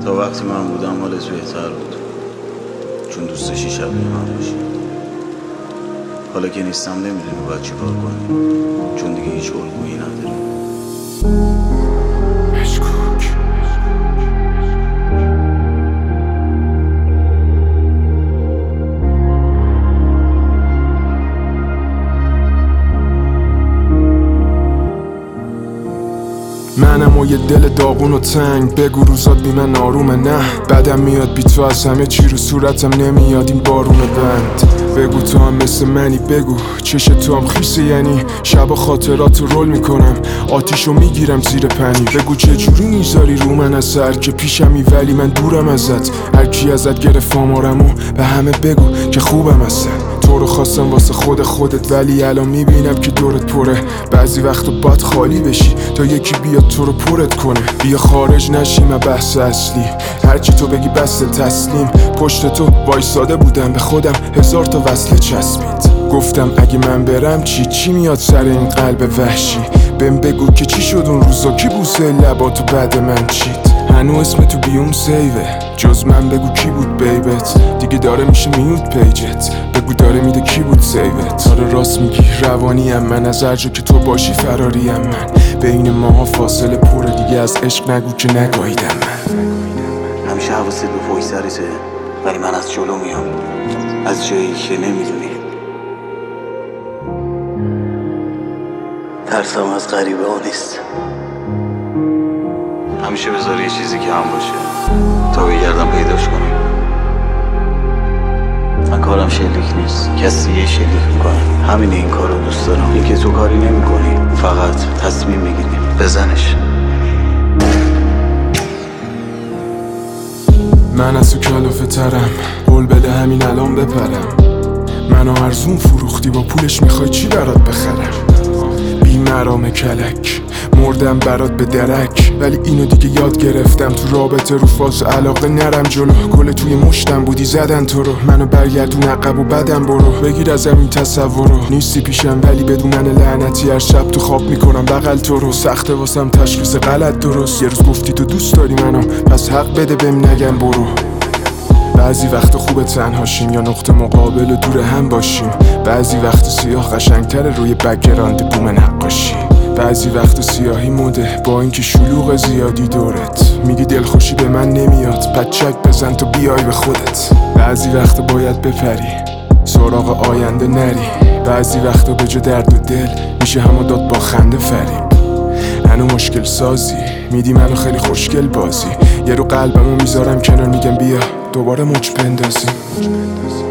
تا وقتی من بودم حالت بهتر بود، چون دوست داشتی شبیه من باشی. حالا که نیستم نمیدونی باید چی کار کنی، چون دیگه هیچ الگویی نداری. منم و یه دل داغون و تنگ، بگو روزات بی من آرومه. نه بدم میاد بی تو، از همه چی رو صورتم نمیاد این بارون بند. بگو تو هم مثل منی، بگو چش تو هم خیسه، یعنی شب خاطرات رو رول میکنم، آتیشو میگیرم زیر پنیر. بگو چجوری میذاری رو من اثر که پیشمی ولی من دورم ازت. هر کی ازت گرفت آمارمو به همه بگو که خوبم هستن. تو رو خواستم واسه خودت ولی الان میبینم که دورت پره. بعضی وقتا باید خالی بشی تا یکی بیاد تو رو پرت کنه. بیا خارج نشیم از بحث اصلی، هرچی تو بگی بس تسلیم. پشت تو وایساده بودم، به خودم 1000 تا وصله چسبید. گفتم اگه من برم چی میاد سر این قلب وحشی. بهم بگو که چی شد اون روزا، کی بوسه لباتو بعد من چید. هنو اسم تو بیوم سیوه، جز من بگو کی بود بیبت. دیگه داره میشه میوت پیجت، بگو داره میده کی بود سیوت. آره راست میگی روانیم من، از هر جا که تو باشی فراریم من. بین ماها فاصله پره، دیگه از عشق نگو که نگاهیدم من. همیشه حواست به پشت سرته، ولی من از جلو میام، از جایی که نمیدونی. ترسم از غریبه ها نیست، همیشه بذار یه چیزی که هم باشه تا بگردم پیداش کنم. من کارم شلیک نیست، کسی یه شلیک میکنه. همین این کار رو دوست دارم، این که تو کاری نمی کنی، فقط تصمیم میگیری بزنش. من از تو کلافه ترم، قول بده همین الان بپرم. منو ارزون فروختی، با پولش میخوای چی برات بخرم. بی مرام کلک مردم برات به درک، ولی اینو دیگه یاد گرفتم تو رابطه رو فاز علاقه نرم جلو. گل توی مشتم بودی زدن تو رو، منو برگردون عقب و بدم برو. بگیر ازم این تصورو، نیستی پیشم ولی بدون من لعنتی هر شب تو خواب میکنم بغل تو رو. سخته واسم تشخیص غلط درست، یه روز گفتی تو دوست داری منو، پس حق بده بهم نگم برو. بعضی وقت خوبه تنهاشیم یا نقطه مقابل و دور هم باشیم. بعضی وقت سیاه قشنگتره روی بک‌گراند بوم نقاشی. بعضی وقت سیاهی موده با اینکه شلوغ زیادی دورت. میگی دلخوشی به من نمیاد، پچک بزن تو بیای به خودت. بعضی وقت باید بپری سراغ آینده نری. بعضی وقتا به جا درد و دل میشه همو داد با خنده فریب. هنو مشکل سازی میدی منو خیلی خوشگل بازی. یه رو قلبمو میذارم کنار، میگم بیا دوباره موج بندازیم.